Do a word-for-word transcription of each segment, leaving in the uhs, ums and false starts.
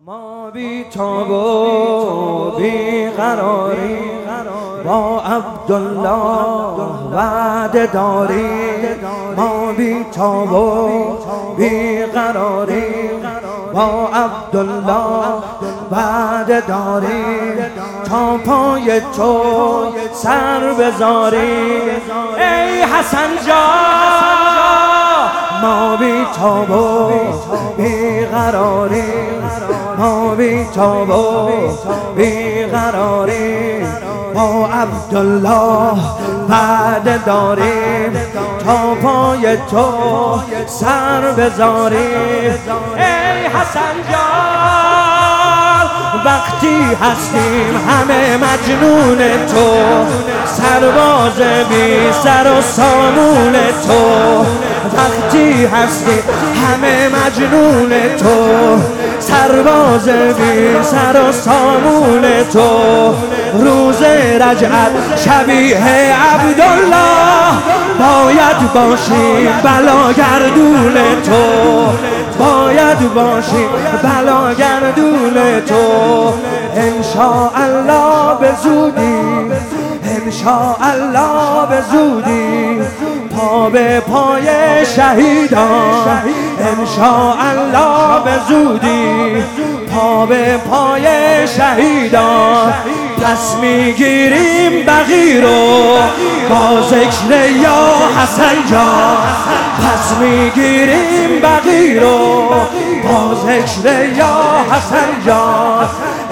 ما بی تاب و بی قراری با عبدالله وعده داریم. ما بی تاب و بی قراری با عبدالله وعده داریم. تا پای تو سر بذاریم ای حسن جان. ما بی تاب و بی قراری ما بی تاب و بی قراری با عبدالله وعده داریم. تا پای تو سر بذاریم ای حسن جان. وقتی هستیم همه مجنون تو، سرباز بی سر و سامون تو. وقتی هستیم همه مجنون تو، سرباز بی سر و سامون تو. روز رجعت شبیه عبدالله باید باشیم بلاگردون تو. باید باشیم بلاگردون تو. انشاءالله به زودی انشاءالله به زودی پا به پای شهیدان. انشاءالله به زودی پا به پای شهیدان. پس میگیریم بقی رو با ذکر یا حسن جان. پس میگیریم بقی رو با ذکر یا حسن جان.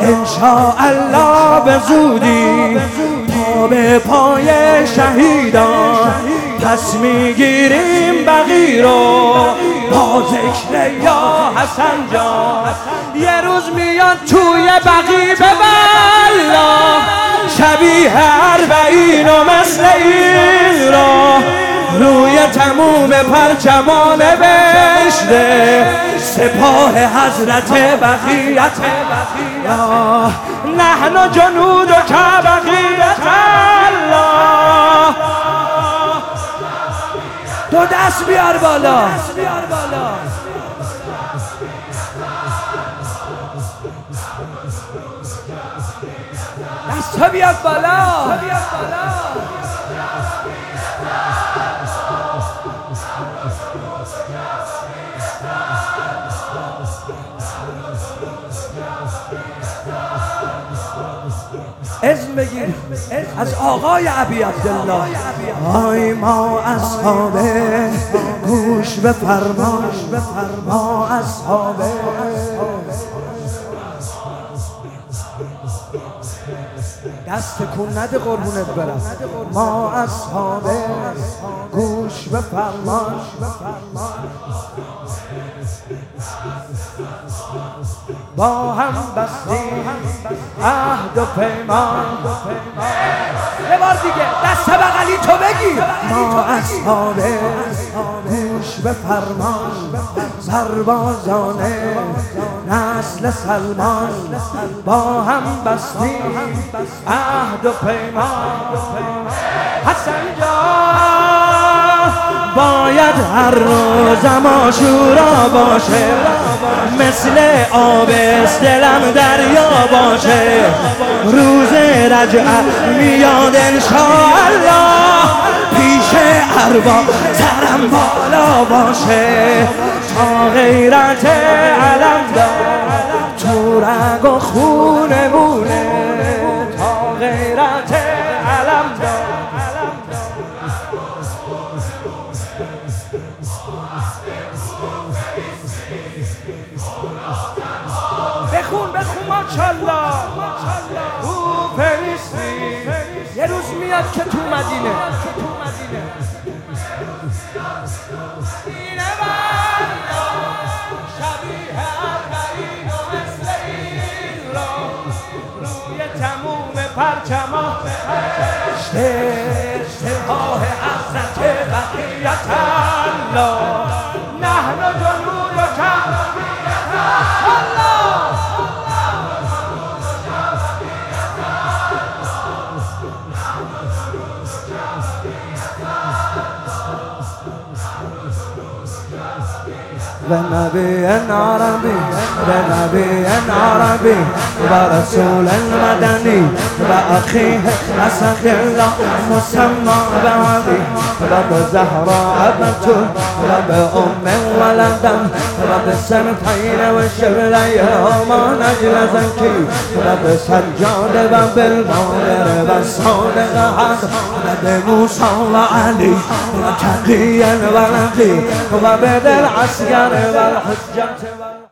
انشاءالله به زودی پا به پای شهیدان. پس میگیریم بقی رو با ذکر یا حسن جان. یه روز میاد توی بقی به والا شبیه اربعین و مثل این را روی تموم پرچمان نوشته سپاه حضرت بقیت الله. نحن جنود که بقیت الله. دو دست بیار بالا. دست بیار بالا. اسم بگیر از آقای ابی عبدالله. آی ما اصحاب گوش بفرما، ما اصحاب دست کن نده قربونت برم. ما اصحاب گوش بفرما با هم بستیم عهد و پیمان. یه بار دیگه دست بغلی تو بگی. ما اصحاب گوش بفرمان سربازان نسل سلمان. با هم بستیم عهد و پیمان. حسن جان باید هر روزم عاشورا باشه، مثل آب دلم دریا باشه. روز رجعت میاد انشاءالله پیش ارباب سرم بالا باشه. تا غیرت علم دار تو رگ و خونمونه. تا غیرت علم دار بخون بخون ماشالله. او فلسطین یه روز میاد که تو مدینه اینه والا شبیه اربعین و مثل این را روی تموم پرچما نوشته سپاه حضرت بقیت الله. نحن جنود که بقیت الله. ونبي عربي ونبي عربي ورسول المدني وأخيه أسد الله مسمى بعدي وبزهراء بتول وبأم ولدا وبالسنتين والشبلين وما نجل زكي وبسجاد وبالمغير والصادق حق وبموسى وعلي وتقيا ولدي وبدل العسكر والحجة